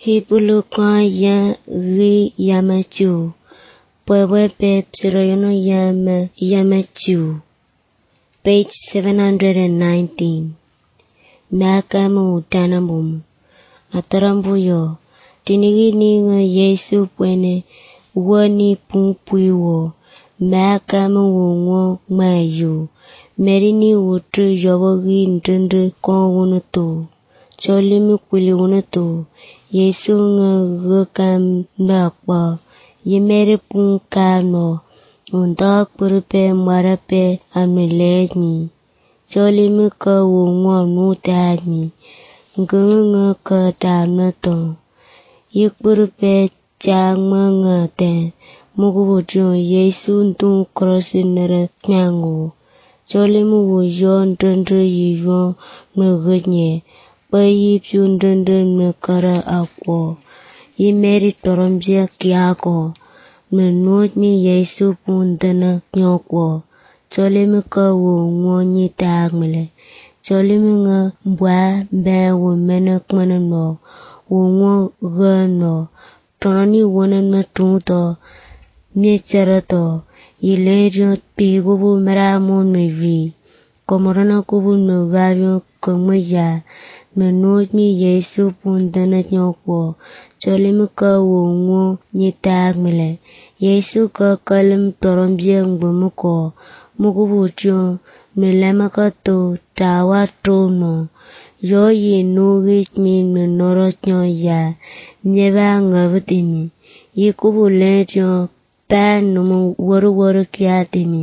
Hipuluka ya ri yamachu. Pwewe pep siroyono yamachu. Page 719. Makamu utanamumu. Atarambuyo. Tinigini nga Yesu pwene. Wani pumpuiwo. Makamu wungo mayu. Merini wutu yobogi ndundu kwa wunutu. Cholimi kwili wunutu. Yesu nga gukam nakwa. Yemeri punkano. Undak purupe marape amilejmi. Cholimi ka wungo nutadmi. Ngunga ka damnato. Yikpurupe changma nga ten. Mugubujo Yesu ndun krosi nere kyangu. Cholimi wuyo ndundu yiyo nugunye. Bayi pyu ndundu nukara akwo. Yemeri torombia kiako. Menutmi Yesu pundana nyokwo. Cholimi ka wungo nyitagmile. Cholimi nga mbwa mbe wumene kmane no. Wungo gano. Tononi wunene tunto. Miecharato. Yilejo pigubu meramu mevi. Komorona kubu nugavyo kumweja. Menutmi Yesu pundana nyokwo. Cholimi ka wungo nyitagmile. Yesu ka kalim torombia ngumuko. Mugubucho. Nulema ka to tawa tono. Yo yi nugit mi nunorot nyoya. Nyeba ngabutimi. Yikubu lejo. Pa numu waru kiatimi.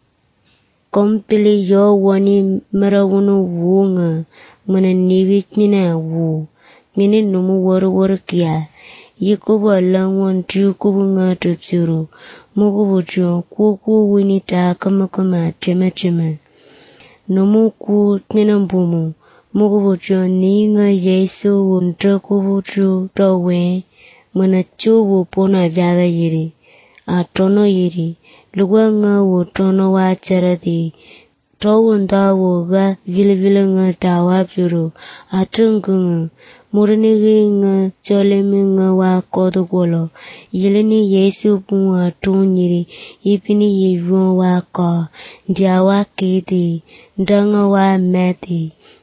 Kompili yo wani marawunu wunga. Mana niwit mina wu. Mini numu waru kia. Yikubu alangwan trikubu nga tupsuru. Mugubucho kuku winita kamakama chema. Numu ku minambumu. Mugubucho ni nga Yesu wuntrakubuchu towe. Mana chubu pona vyada yiri. Atono yiri. Lugwa nga wutono wacharati. Towunda wuga vile nga tawapyuru. Atungunga. Murinigi nga cholemi nga wakodugolo. Yilini Yesu pun atunyiri. Yipini yivyon wako. Ndia wakiti. Ndanga wa meti.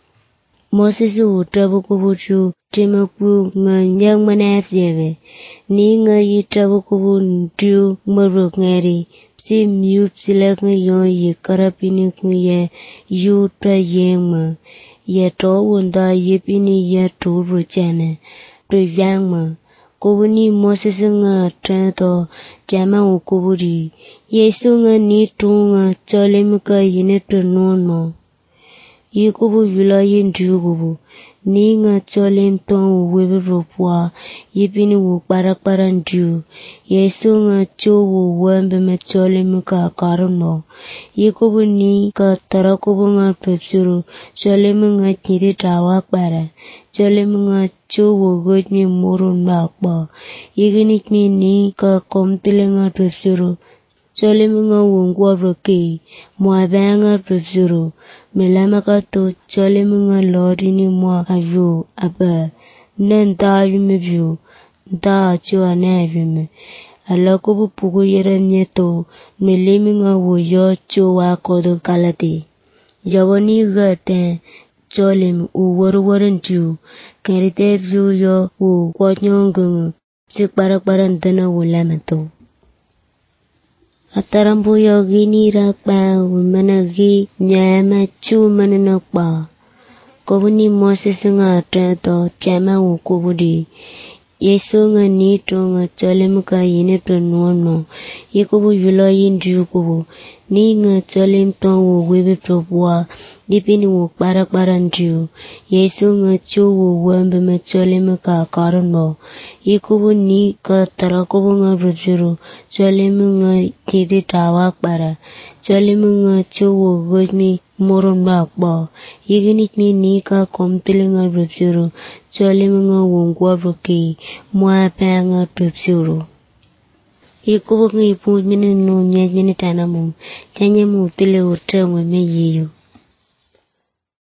Mosisi utabu kubuchu. Timapu nga nyangmane afyebe. Ni nga yitabu kubu ntiu maruk ngeri. Psi miu psilek nga yon yi karapini kuye yu ta yengma. Ye to wunda yipini ye turu chene. Tu vyangma. Kubu ni Moses nga trento jama ukuburi. Yesu nga ni tunga cholemika yinitu nono. Yikubu yula yindugubu. Ni nga cholem ton wibirupwa. Yipini wukparakpara ndu. Yesu nga cho wuwembe me cholemika karuno. Yikubu ni ka tarakubu nga pepsuru. Cholemi nga nyiri tawakpara. Cholemi nga cho wugojmi muru nakpa. Yiginitmi ni ka kompile nga pepsuru. Cholemi nga wungwa roke. Mwabe nga pepsuru. Milama ka to cholemi nga lori ni mwa ayu aba. Nenda ayumebyu. Nda achu anayavime. Alakubu pugu yere nyeto. Milimi nga wuyo cho wakodo kalati. Yawani gate. Cholemi uwaru nju. Kerite vyu yo u kwanyongungu. Sikparakpara ndana wulamato. Atarambu yo gini rakpa umanagi nyama chu mananakpa. Kubuni Moses nga trento chama ukubudi. Yesu nga nito nga cholemika yinitu nono. Yikubu yulo yindu kubu. Ni nga cholem ton wuwibi probwa. Dipini wukparakpara ndu. Yesu nga chu wuwembe me cholemika karuno. Yikubu ni ka tarakubu nga rujuru. Cholemi nga kidi tawakpara. Cholemi nga chu wugojmi muru nakba. Yiginitmi ni ka kompili nga rujuru. Cholemi nga wungwa ruki. Mwape nga tupsuru. Yikubu nga ipu mini nu nyet mini tanamu. Tanya mu pile utrengwe me yiyo.